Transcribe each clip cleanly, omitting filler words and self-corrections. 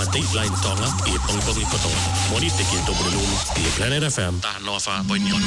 Dateline tonga e pongpong ko tonga. Moni te kinto Bruno e Planet FM ta nova bonyono.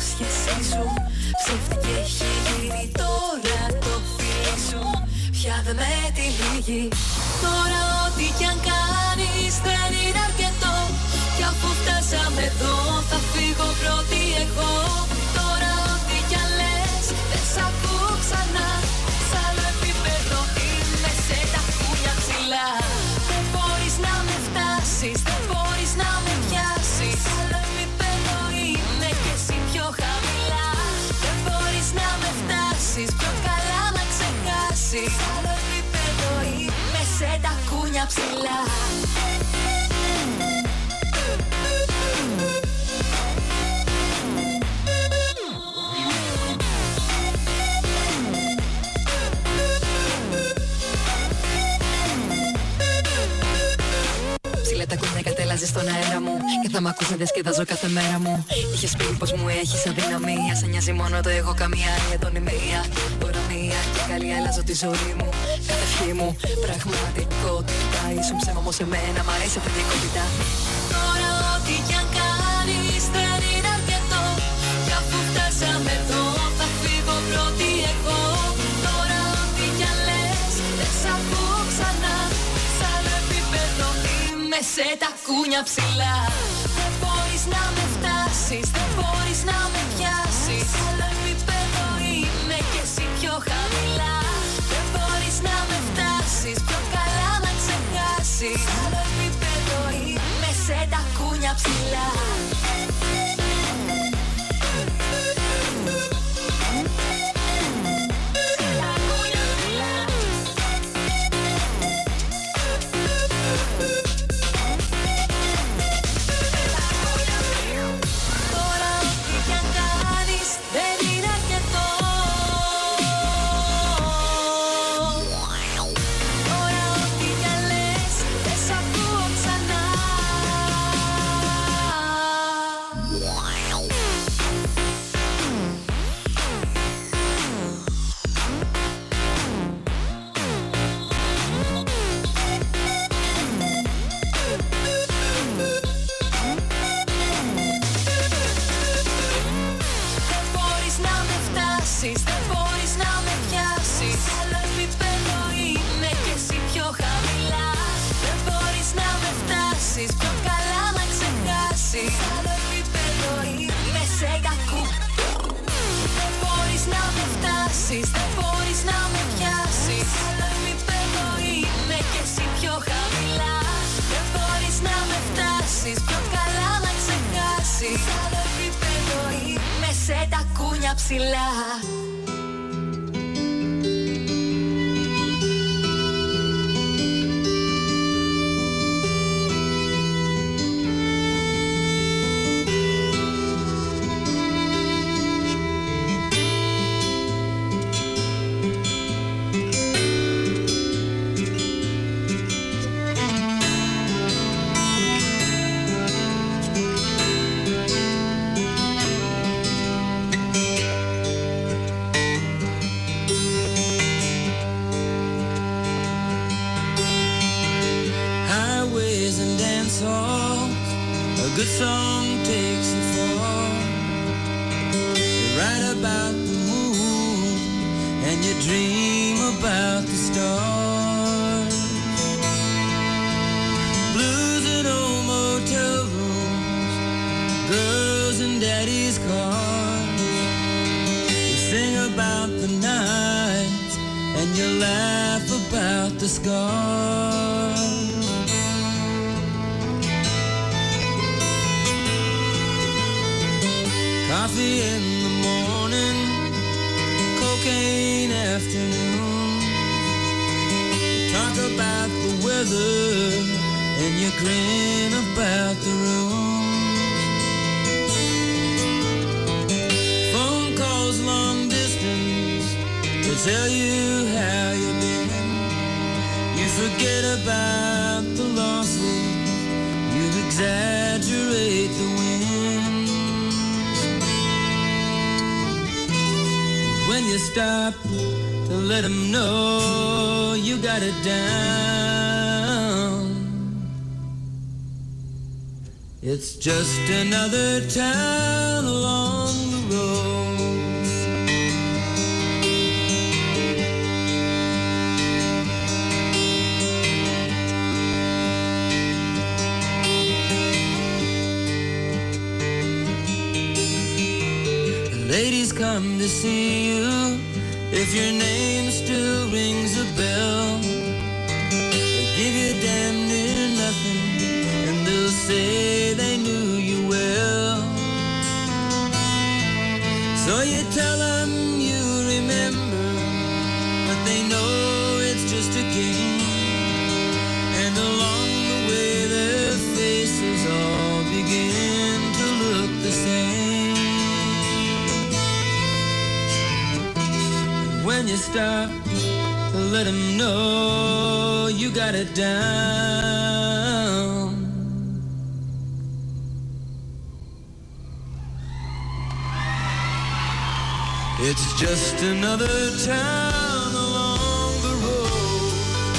υπόσχεσή σου ψεύτικη έχει γίνει τώρα το φίλι σου. Πια δεν με τυλίγει. Τώρα ό,τι κι αν κάνεις δεν είναι αρκετό. Κι αφού φτάσαμε εδώ θα φύγω πρώτη εγώ. Τώρα ό,τι κι αν λες δεν σ' ακούω ξανά. Σ' άλλο επίπεδο είμαι σε τα κούνια ψηλά. Δεν μπορείς να με φτάσεις, δεν μπορείς να με πιάσεις. Σ' άλλο επίπεδο είμαι και εσύ πιο χαμηλά. Δεν μπορείς να με φτάσεις, πιο καλά να ξεχάσεις. Σ' άλλο επίπεδο είμαι σε τα κούνια ψηλά. Ψηλά τα κούνια κατέλαζε στον αέρα μου και θα μ' ακούς να διασκεδάζω κάθε μέρα μου. Είχες πει πως μου έχεις αδυναμία, σε νοιάζει μόνο το εγώ καμία για τον ημεία. Τώρα μία και καλή αλλάζω τη ζωή μου, κάθε ευχή μου πραγματικότητα. Ήσουν ψέμα όμως εμένα μ' αρέσει αυτή η δικότητα. Τώρα ό,τι κι αν κάνεις δεν είναι αρκετό. Κι αφού φτάσαμε εδώ θα φύγω πρώτη εγώ. Τώρα ό,τι κι αν λες δεν σ' ακούω ξανά. Σ' άλλο επίπεδο είμαι σε τα κούνια ψηλά. Δεν μπορείς να με φτάσεις, δεν μπορείς να με πιάσεις. Σ' άλλο επίπεδο είμαι και εσύ πιο χαμηλά. Δεν μπορείς να με φτάσεις, πιο καλά να ξεχάσεις. Σ' άλλο επίπεδο είμαι σε τα κούνια ψηλά. Δεν μπορείς να με πιάσεις. Σ' άλλο επίπεδο είμαι και εσύ πιο χαμηλά. Δεν μπορείς να με φτάσεις, πιο καλά να ξεχάσεις. Σ' άλλο επίπεδο είμαι σε κακού. Δεν μπορείς να με φτάσεις, δεν μπορείς να με πιάσεις. Σ' άλλο επίπεδο είμαι και εσύ πιο χαμηλά. Δεν μπορείς να με φτάσεις, πιο καλά να ξεχάσεις. Σ' άλλο επίπεδο είμαι σε τα κούνια ψηλά. A good song takes you far. You write about the moon and you dream about the stars. Blues in old motel rooms, girls in daddy's cars. You sing about the nights and you laugh about the scars. Coffee in the morning, cocaine afternoon. You talk about the weather and you grin about the room. Phone calls long distance to tell you how you've been. You forget about the losses, you exaggerate the wins. When you stop to let them know you got it down, it's just another town along the road. ladies come to see you. If your name still rings a bell, they give you damn near nothing, and they'll say they knew you well. So you tell them you remember, but they know it's just a game. And along the way their faces all begin to look the same. And when you stop to let them know you got it down, it's just another town along the road.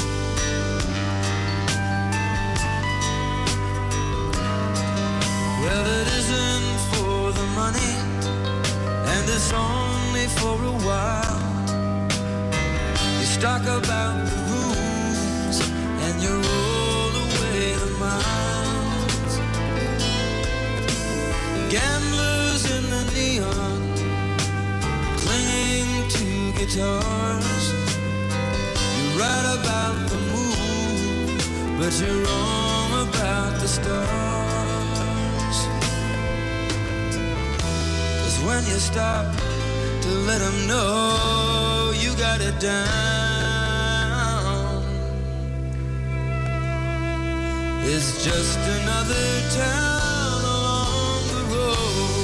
Well, it isn't for the money, and it's only for a while. You talk about the rooms, and you roll away the miles. Gamblers in the neon, clinging to guitars. You write about the moon, but you're wrong about the stars. 'Cause when you stop to let them know you got it down, it's just another town along the road.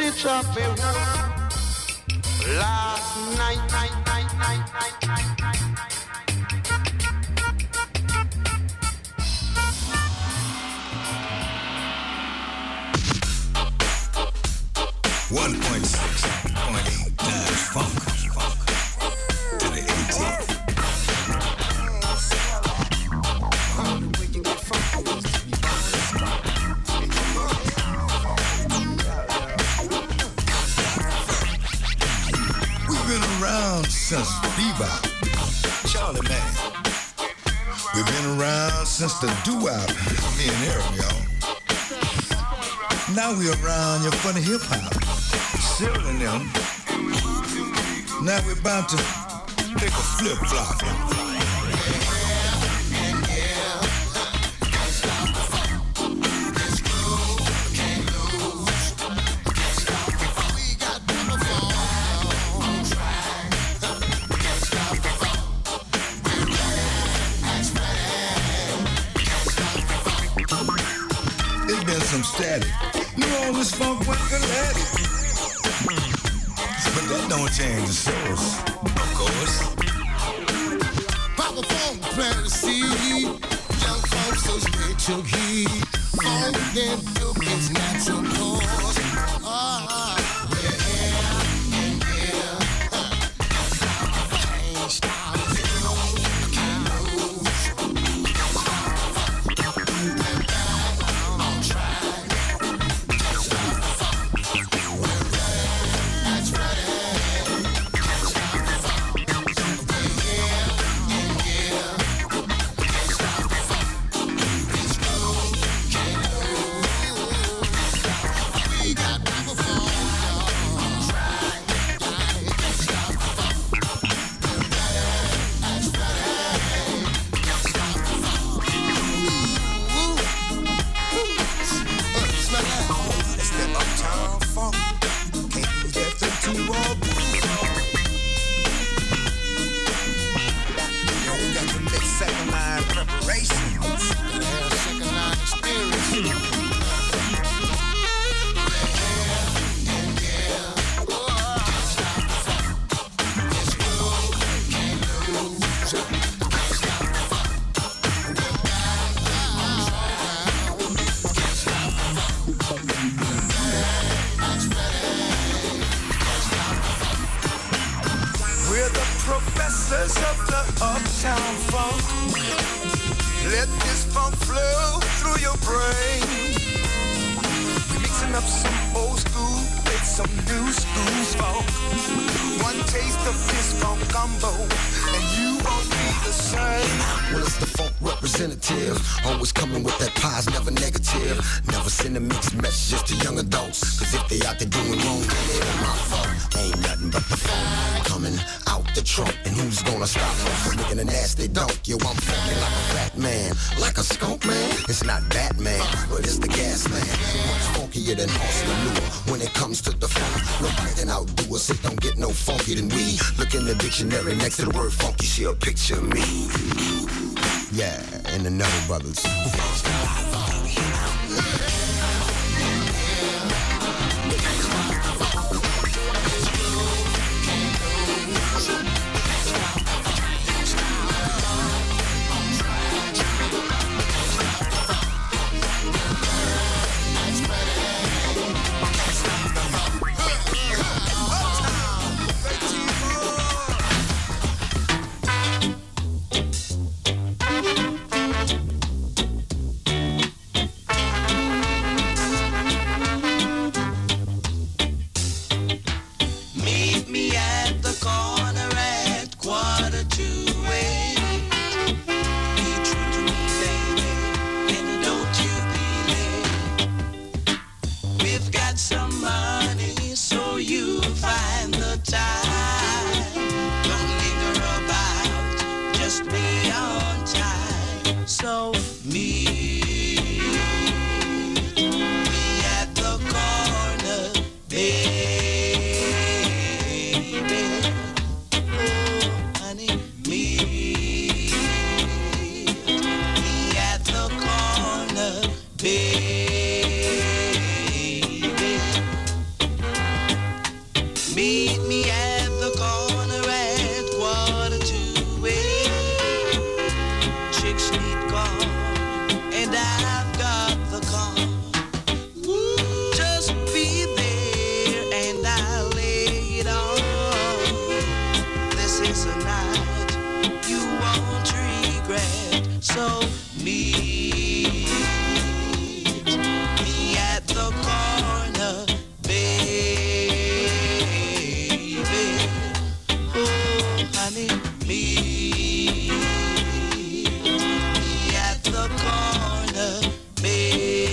stitch up me wound. Last night. Funk to the 18th. We've been around since bebop, Charlie Man. We've been around since the doo-wop, me and Eric, y'all. Now we're around your funny hip-hop, Cyril and them. Now we're about to take a flip-flop. It's been some static. New Orleans funk went galactic. But that don't change the source, of course. Papa Funk planted the seed. Young folks so straight took heed. Funk then took its natural course. Always coming with that pause, never negative. Never sending mixed messages to young adults. Cause if they out there doing wrong, then it ain't my fault. Ain't nothing but the phone coming out the trunk. And who's gonna stop us? Making a nasty dunk. Yo, I'm funky like a fat man. Like a skunk man. It's not Batman, but it's the gas man. Much funkier than horse manure. When it comes to the funk, nobody can outdo us. It don't get no funky than we. Look in the dictionary next to the word funky, see a picture of me. Yeah, and the Nutter Brothers. So meet me at the corner, baby. Oh, honey, meet me at the corner, baby.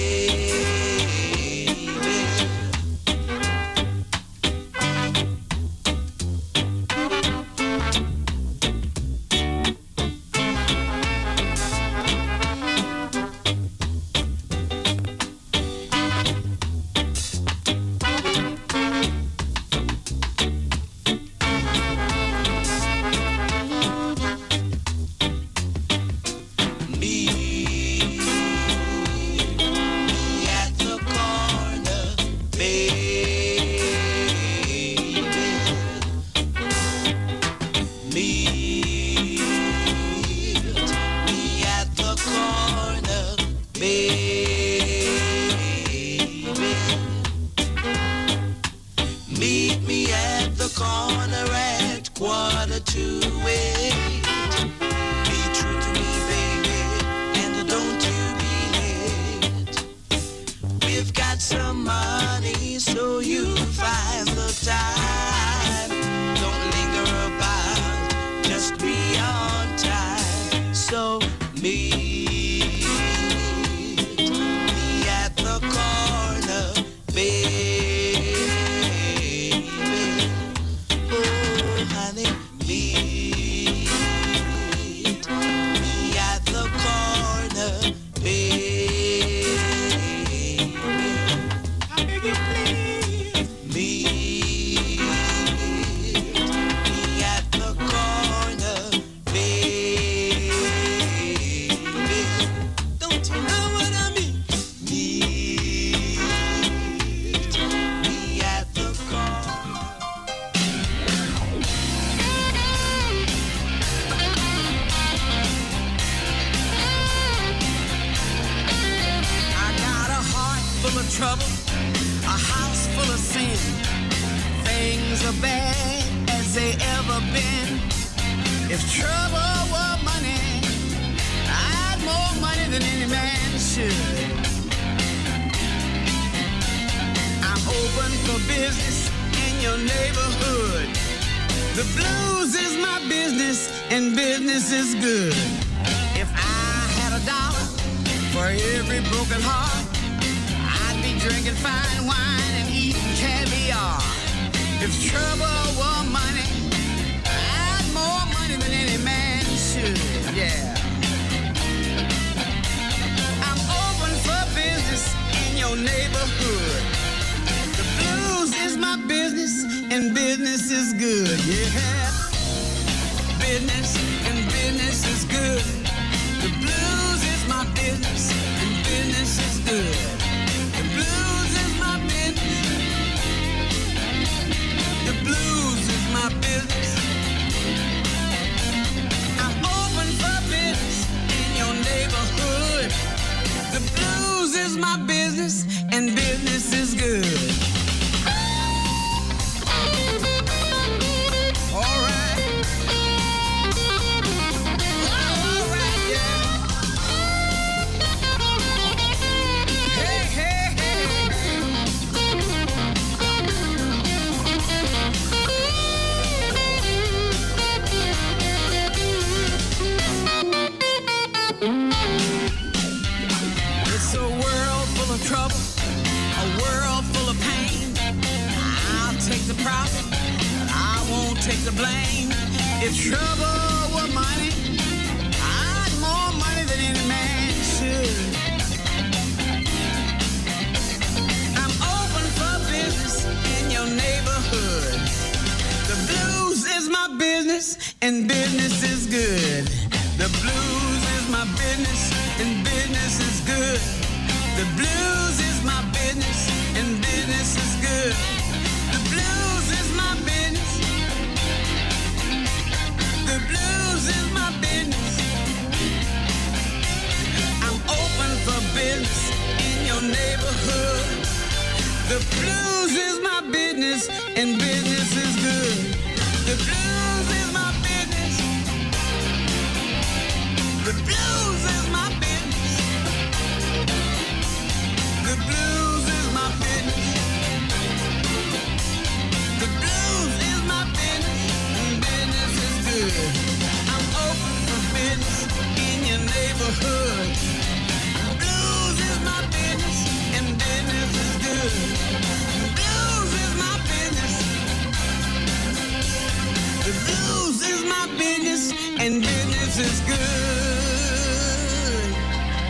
And business is good. The blues is my business, and business is good. The blues is my business, and business is good. The blues is my business. The blues is my business. I'm open for business in your neighborhood. The blues is my business, and business is good. The blues is my business. The blues is blues is good.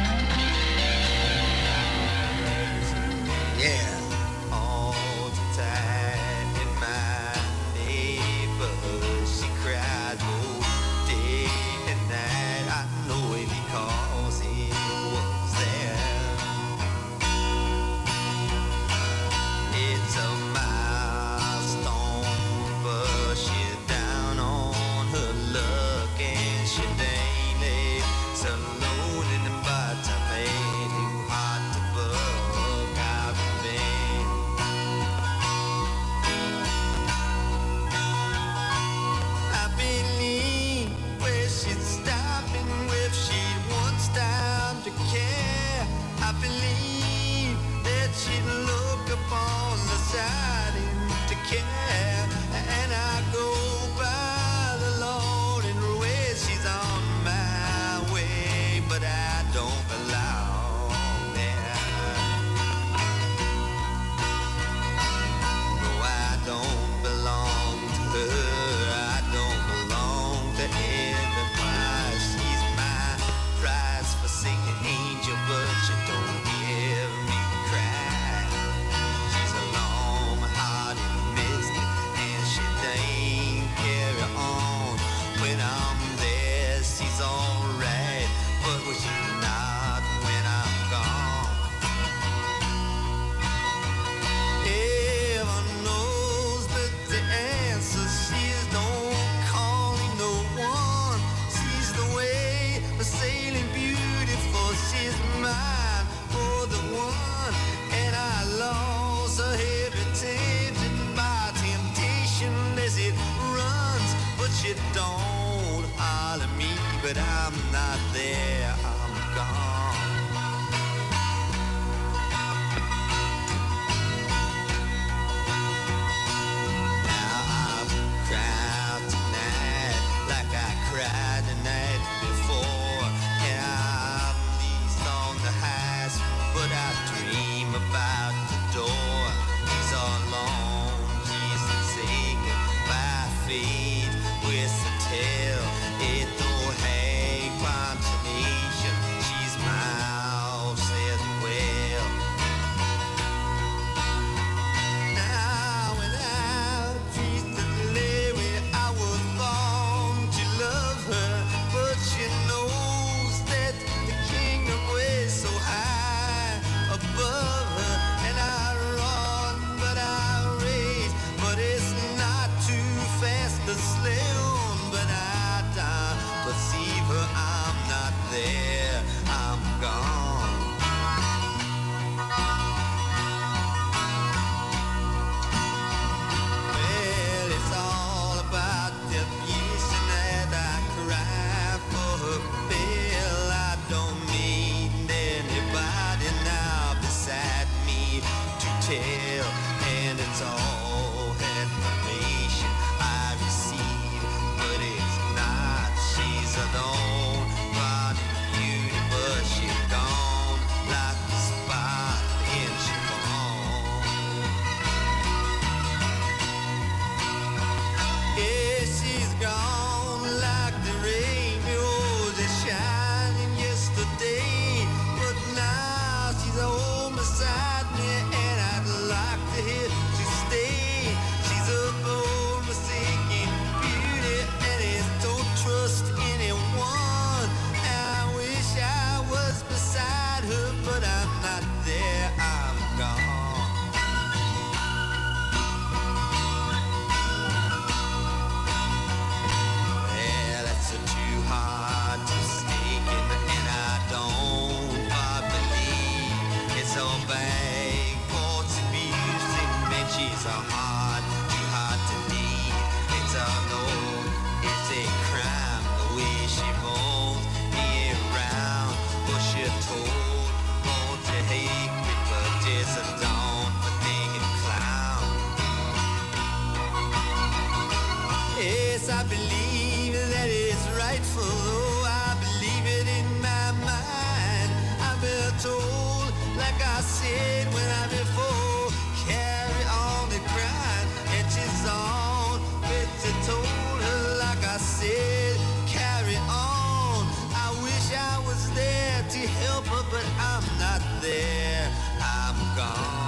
Yeah. All the time in my neighborhood, she cried both day and night. I know it because he was there. It's a milestone, but she's down on her luck and she daily so alone in the bottom, ain't too hard to bug out the vein. I believe where she'd stop and if she'd once time to care. I believe that she'd look upon the side and to care. And I go by the Lord and where she's on my way, but I don't belong there. No, I don't belong to her. I don't belong to heaven. Why, she's my prize for singing angel, but she don't give me cry. She's a long-hearted mystic, and she ain't carry on. When I'm there, she's alright, but when she's not, when I'm gone. Heaven knows that the answer she's don't calling no one. She's the way for sailing beautiful. She's mine for the one, and I lost her every tempted by temptation as it runs. But she don't holler me, but I'm not there. I'm gone. Now I've cried tonight like I cried the night before, and I'm least on the highest, but I dream about the door. He's all alone, he's forsaken by fate with the tale. It don't hang consolation. She's my there, I'm gone.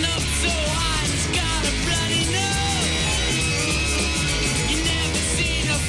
Seen a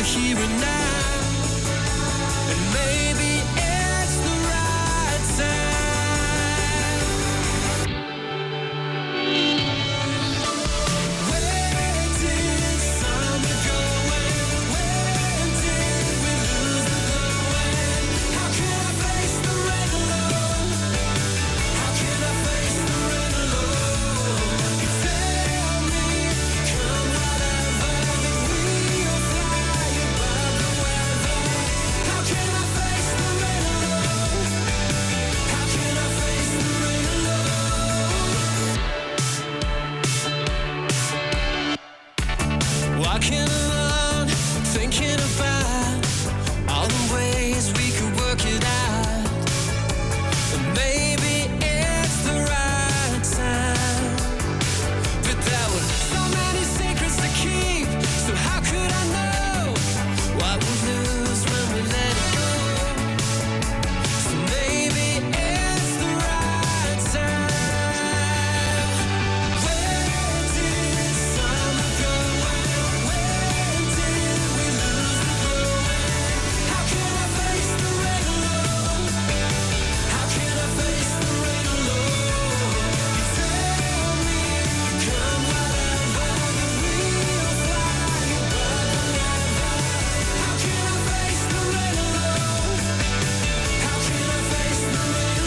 here and now. And maybe it's the right time. Where did summer go? When did we lose the glow? How can I face the rain alone? How can I face the rain alone? You tell me, come whatever, that we'll fly above the weather. How can I face the rain alone? How can I face the rain alone? Walking alone, thinking about all the ways we could work it out. And maybe it's the right time. But there were so many secrets to keep. So how could I know what we'll lose when we let it go? So maybe it's the right time. Where did summer go? When did we lose the glow? How can I face the rain alone? How can I face the rain alone? You tell me, come whatever, that we'll fly above the weather. How can I face the rain alone? How can I face the rain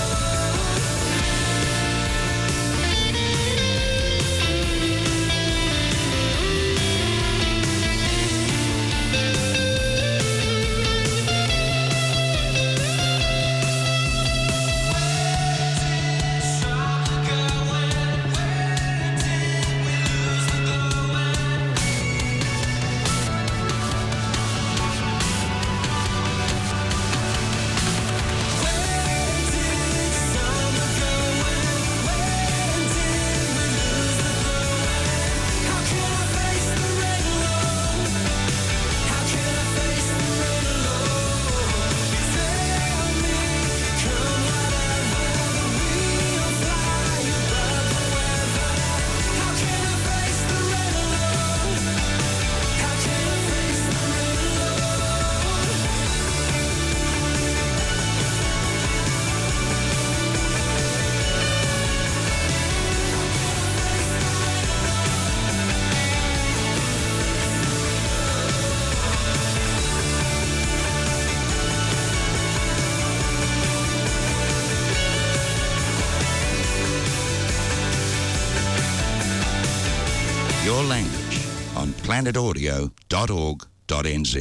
Your language on planetaudio.org.nz.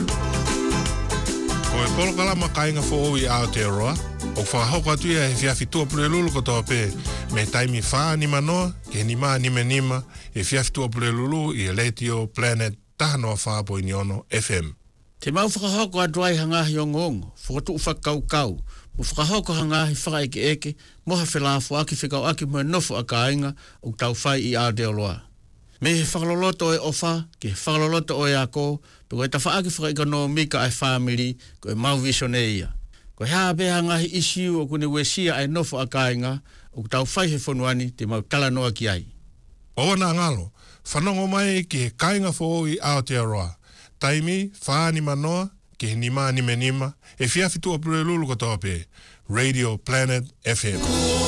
Ko e polo kalama kainga fo i Aotearoa. O whakahoko atu ia he whiawhitua pulelulu ko toa pē. Me taimi whaa ni manoa, ke ni maa ni menima, e whiawhitua pulelulu i Eletio Planet tahanoa 4.0 FM. Te mau whakahoko atu ai hangahi o ngongo, whakatu whakaukau, mo whakahoko hangahi whakaeke eke, moha whelafo aki whikau aki mo nofo a kainga o tau whai i Aotearoa. Me he whakaloloto e ofa, ke whakaloloto o e ako, pe koe ta whaaki whakaikano mika ai whamiri, koe mau visione ia. Koe haa beha ngahi isiu o kune wesia ai nofo a kainga, o tau whai he whonuani te mau talanoa ki ai. O na ngalo, whanongo mai ke kainga fo i Aotearoa. Taimi, whaani manoa, ke ni maa ni menima, e whiawhitua pulelulu ko toa pē. Radio Planet FM.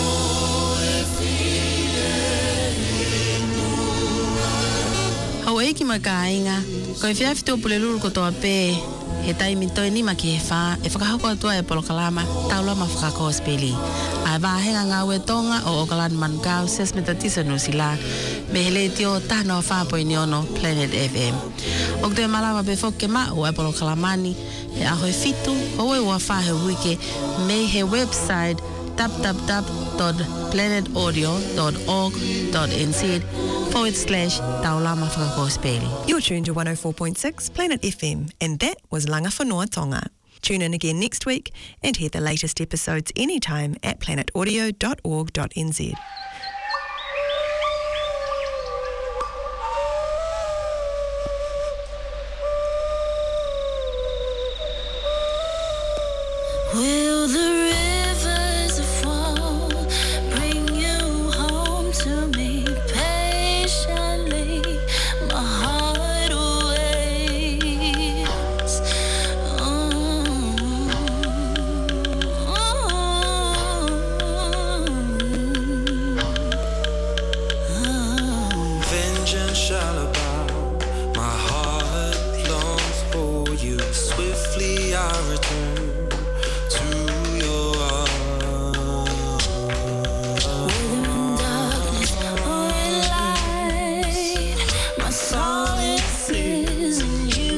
Hau eiki mai ka ainga, koe whiawhitua pulelulu ko toa pē, he taimi toi nima ki he wha, e whakahoko atua e polokalama, taulama whakako speli. Ai wāhenga ngā ue tonga o Okalani Mankau, Sesmeta Tisa Nusila, me he Eletio tahanoa 4.0 Planet FM. O te malama pe whoke ma o e polokalamani, he aho e fitu, ho e ua whahe wike, me he website www.planetaudio.org.nz/taulama whakako speli. You're tuned to 104.6 Planet FM, and that was Langa Whanua Tonga. Tune in again next week and hear the latest episodes anytime at planetaudio.org.nz. Will the rivers fall bring you home to me patiently, my heart away? return to your arms. Whether in darkness or in light, my solace is in you.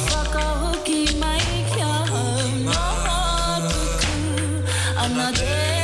Another